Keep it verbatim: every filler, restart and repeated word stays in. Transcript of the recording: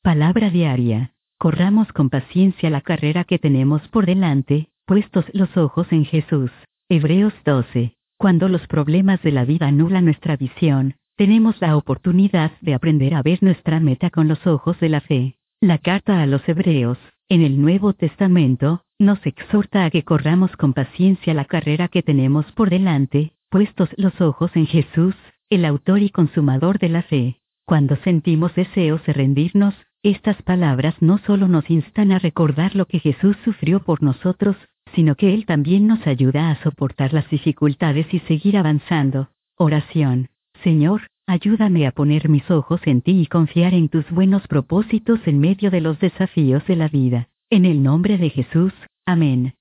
Palabra diaria. Corramos con paciencia la carrera que tenemos por delante, puestos los ojos en Jesús. Hebreos doce. Cuando los problemas de la vida anulan nuestra visión, tenemos la oportunidad de aprender a ver nuestra meta con los ojos de la fe. La carta a los Hebreos, en el Nuevo Testamento, nos exhorta a que corramos con paciencia la carrera que tenemos por delante, puestos los ojos en Jesús, el autor y consumador de la fe. Cuando sentimos deseos de rendirnos, estas palabras no solo nos instan a recordar lo que Jesús sufrió por nosotros, sino que Él también nos ayuda a soportar las dificultades y seguir avanzando. Oración. Señor, ayúdame a poner mis ojos en ti y confiar en tus buenos propósitos en medio de los desafíos de la vida. En el nombre de Jesús, amén.